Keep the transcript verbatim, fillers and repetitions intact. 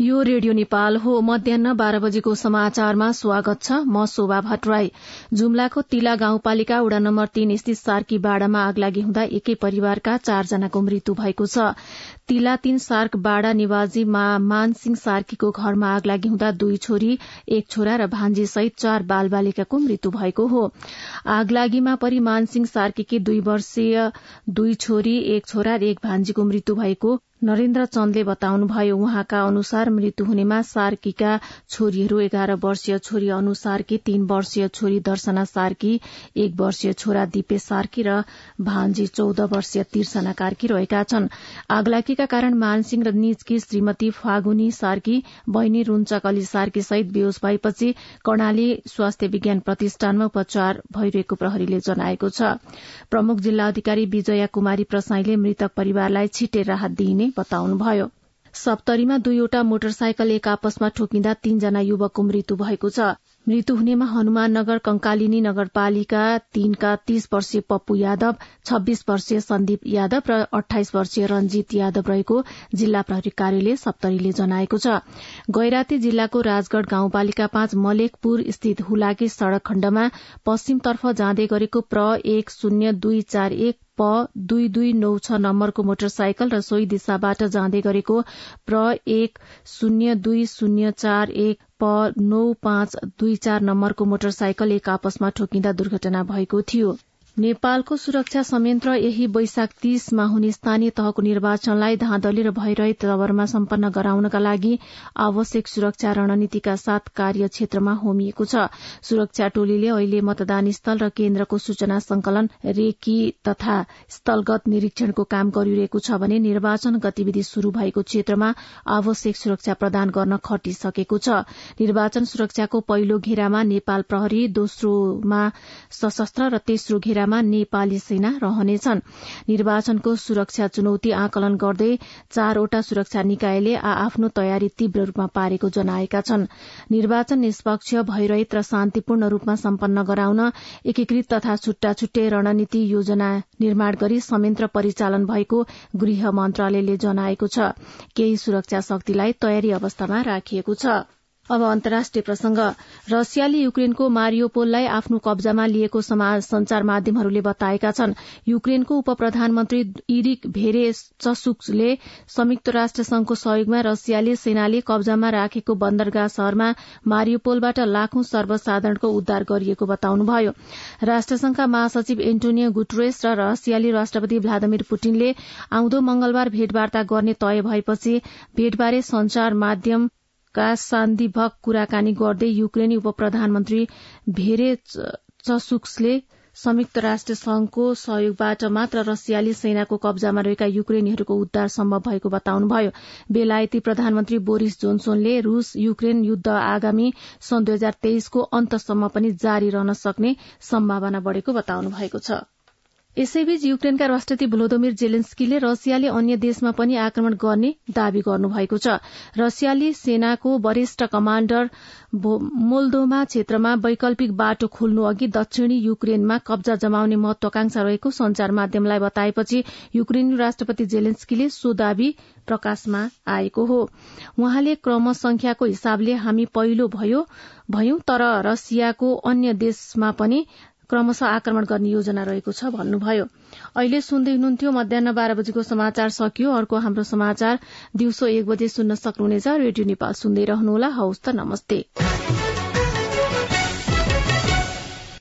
यो रेडियो नेपाल हो। मध्याह्न बाह्र बजेको समाचारमा स्वागत छ। म शोभा भट्टराई। जुम्लाको तिला गाउँपालिका वडा नम्बर तीन स्थित सार्की बाडामा आगलागी हुँदा एकै परिवारका चारजनाको मृत्यु भएको छ। तिला तीन सार्क बाडा निवासी मा मानसिंह सार्कीको घरमा आगलागी हुँदा दुई छोरी, एक छोरा र भान्जी सहित चार बाल बालिकाको मृत्यु भएको हो। आगलागीमा परि मानसिंह सार्कीकी दुई वर्षीय दुई छोरी, एक छोरा र एक भान्जीको मृत्यु भएको नरेन्द्र चन्दले बताउनुभयो। उहाँका अनुसार मृत्यु हुनेमा सार्कीका छोरीहरू एघार वर्षीय छोरी अनु सार्की, तीन वर्षीय छोरी दर्शना सार्की, एक वर्षीय छोरा दिपेश सार्की र भान्जी चौध वर्षीय तिर्सना कार्की रहेका छन्। आगलागीका कारण मानसिंह र निजकी श्रीमती फागुनी सार्की, बहिनी रुन्चकली सार्की सहित बेहोस भएपछि कर्णाली स्वास्थ्य विज्ञान प्रतिष्ठानमा उपचार भइरहेको प्रहरीले जनाएको छ। प्रमुख जिल्ला अधिकारी विजया कुमारी प्रसाईले मृतक परिवारलाई छिट्टै राहत दिइने बताउनुभयो। सप्तरीमा दुईवटा मोटरसाइकल एक आपसमा ठोकिँदा तीनजना युवकको मृत्यु भएको छ। मृत्यु हुनेमा हनुमान नगर कंकालिनी नगरपालिका तीनका तीस वर्षीय पप्पू यादव, छब्बीस वर्षीय सन्दीप यादव र अठाइस वर्षीय रंजीत यादव रहेको जिल्ला प्रहरी कार्यालय सप्तरीले जनाएको छ। गैराती जिल्लाको राजगढ़ गाउँपालिका पाँच मलेकपुर स्थित हुलाकी सड़क खण्डमा पश्चिमतर्फ जाँदै गरेको प्र एक शून्य दुई चार एक प दुई दुई नौ छ नम्बरको मोटरसाइकल र सोही दिशाबाट जाँदै गरेको प्र एक शून्य दुई शून्य चार एक प नौ पाँच दुई चार नम्बरको मोटरसाइकल एक आपसमा ठोकिँदा दुर्घटना भएको थियो। नेपालको सुरक्षा संयन्त्र यही वैशाख तीसमा हुने स्थानीय तहको निर्वाचनलाई धाँधली र भयरहित तवरमा सम्पन्न गराउनका लागि आवश्यक सुरक्षा रणनीतिका साथ कार्य क्षेत्रमा होमिएको छ। सुरक्षा टोलीले अहिले मतदान स्थल र केन्द्रको सूचना संकलन, रेकी तथा स्थलगत निरीक्षणको काम गरिरहेको छ भने निर्वाचन गतिविधि शुरू भएको क्षेत्रमा आवश्यक सुरक्षा प्रदान गर्न खटिसकेको छ। निर्वाचन सुरक्षाको पहिलो घेरामा नेपाल प्रहरी, दोस्रोमा सशस्त्र र तेस्रो घेरा नेपाली सेना रहनेछन्। निर्वाचनको सुरक्षा चुनौती आकलन गर्दै चारवटा सुरक्षा निकायले आफ्नो तयारी तीव्र रूपमा पारेको जनाएका छन्। निर्वाचन निष्पक्ष, भयरहित र शान्तिपूर्ण रूपमा सम्पन्न गराउन एकीकृत तथा छुट्टा छुट्टै रणनीति योजना निर्माण गरी संयन्त्र परिचालन भएको गृह मन्त्रालयले जनाएको छ। केही सुरक्षा शक्तिलाई तयारी अवस्थामा राखिएको छ। अब अन्तर्राष्ट्रिय प्रसंग। रसियाले युक्रेनको मारियोपोललाई आफ्नो कब्जामा लिएको संचार माध्यमहरूले बताएका छन्। युक्रेनको उप प्रधानमन्त्री इरिक भेरेचसुकले संयुक्त राष्ट्र संघको सहयोगमा रसियाले सेनाले कब्जामा राखेको बन्दरगाह शहरमा मारियोपोलबाट लाखौं सर्वसाधारणको उद्धार गरिएको बताउनुभयो। राष्ट्रसंघका महासचिव एन्टोनियो गुटेरेस र रसियाली राष्ट्रपति भ्लादिमिर पुटिनले आउँदो मंगलबार भेटवार्ता गर्ने तय भएपछि भेटबारे संचार माध्यम का सान्दिभक कुराकानी गर्दै युक्रेनी उप प्रधानमन्त्री भेरेचसुकले संयुक्त राष्ट्र संघको सहयोगबाट मात्र रसियाली सेनाको कब्जामा रहेका युक्रेनीहरूको उद्धार सम्भव भएको बताउनुभयो। बेलायती प्रधानमन्त्री बोरिस जोन्सनले रूस युक्रेन युद्ध आगामी सन् दुई हजार तेइसको अन्तसम्म पनि जारी रहन सक्ने सम्भावना बढ़ेको बताउनु भएको छ। यसैबीच युक्रेनका राष्ट्रपति भ्लोदिमिर जेलेन्स्कीले रसियाले अन्य देशमा पनि आक्रमण गर्ने दावी गर्नुभएको छ। रसियाली सेनाको वरिष्ठ कमाण्डर मोल्दोभा क्षेत्रमा वैकल्पिक बाटो खोल्नु अघि दक्षिणी युक्रेनमा कब्जा जमाउने महत्वाकांक्षा रहेको संचार माध्यमलाई बताएपछि युक्रेनी राष्ट्रपति जेलेन्स्कीले सो दावी प्रकाशमा आएको हो। उहाँले क्रम संख्याको हिसाबले हामी पहिलो भयो भयौं तर रसियाको अन्य देशमा पनि क्रमशः आक्रमण गर्ने योजना रहेको छ भन्नुभयो। अहिले सुन्दै हुनुहुन्थ्यो मध्याह्न बाह्र बजेको समाचार सकियो। अर्को हाम्रो समाचार दिउँसो एक बजे सुन्न सक्नुहुनेछ। रेडियो नेपाल सुन्दै रहनुहोला। हवस् त, नमस्ते।